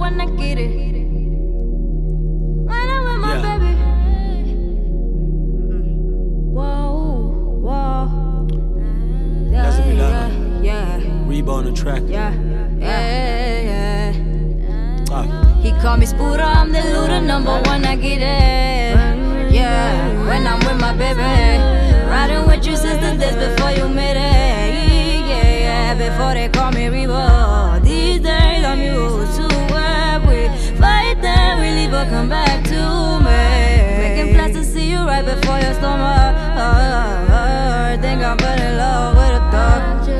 one, I get it. When I'm with my baby. Whoa, whoa. That's a Milano. Yeah. Reba on the track. Yeah. He call me Spooter, I'm the looter, number one, I get it. Yeah, when I'm with my baby. Riding with you since the days before you made it. Yeah, before they call me Reba. These days I'm used to where we fight, then we leave or come back to me. Making plans to see you right before your stomach. Think I'm but in love with a thug.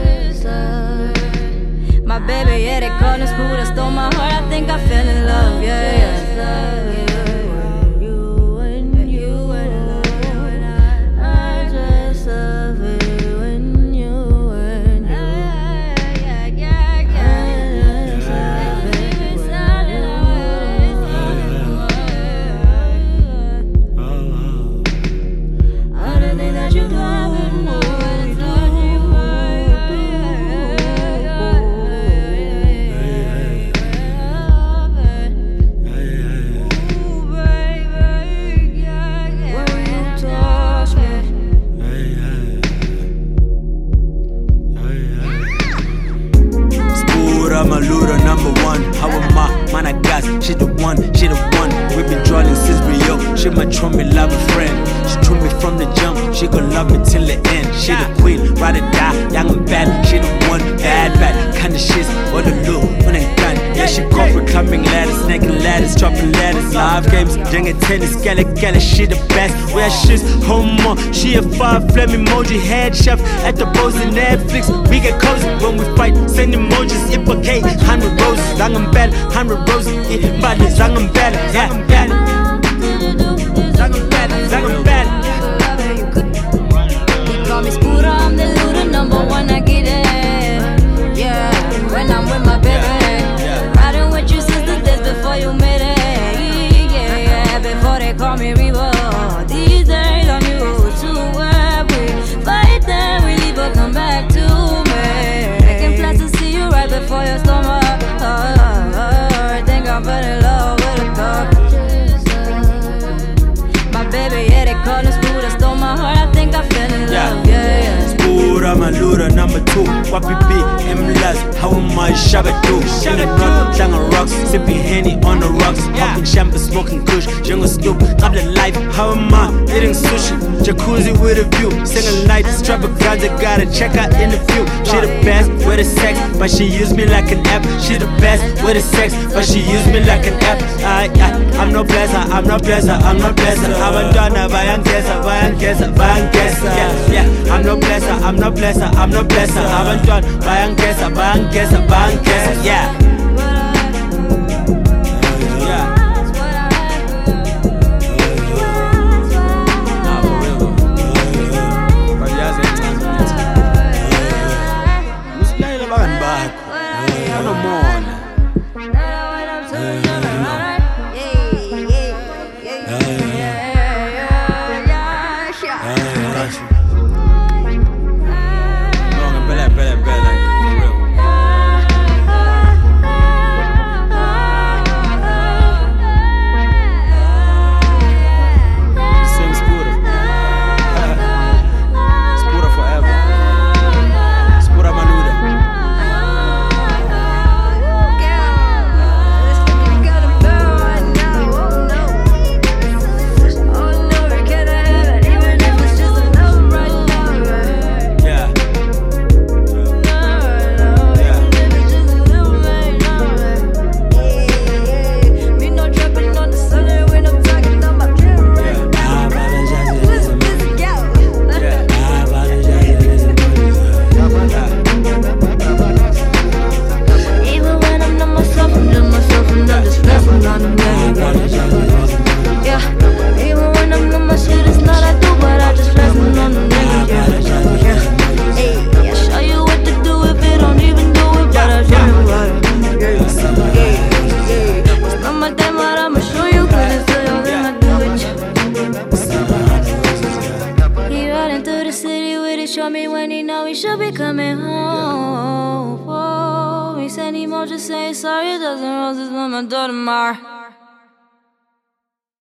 My baby, yeah, they call him Spooter, stole my heart, I think I fell in love, yeah. I'm a looter, number one. How am I? Man, I got. She the one, she the one. We've been drawing since Rio. She my trumpet lover friend. She told me from the jump. She gon' love me till the end. She the queen, ride or die, young and bad. She the one, bad. Kinda shit, all the look when I done. Yeah, she call for climbing ladders, snaking ladders, dropping ladders. Live games, young and tennis, gala, she the best. Where she's home on. She a 5 flame emoji, head chef at the Bose and Netflix. We get cozy when we fight, send emojis. If okay, 100 roses, lang and bad, 100 roses. It body, lang and bad, yeah, bad. Lang and bad, lang and bad. He call me Spooter, I'm the looter, number one, I get it. Yeah, when I'm with my baby. Riding with you since the days before you made it. Yeah, before they call me Reba. These days I'm used to where we fight, then we leave or come back to me. Making plans to see you right before your stomach. Think I'm but in love with a thug. My baby, yeah, they call him Spooter, stole my heart, I think I fell in love, yeah. Spooter, I'm a looter, number 2. Wappy B, M-Laz, how am I shabba do? In the north, slang on rocks, sipping Henny on the rocks. Popping champagne, smoking kush, jungle scoop, I'm the life, how am I eating sushi? Jacuzzi with a view, singing light, extravaganza, gotta check out in the view. She the best with the sex, but she use me like an app. She the best with the sex, but she use me like an app. I'm no blesser, I'm no blesser, I'm no blesser. I'm a donor, bayangesa, yeah. I'm no blesser, I'm no blesser, I'm no blesser. I'm a donor, bayangesa, yeah. Show me when he know he should be coming home for me. waste any more, just saying sorry. A dozen roses with my daughter Mar.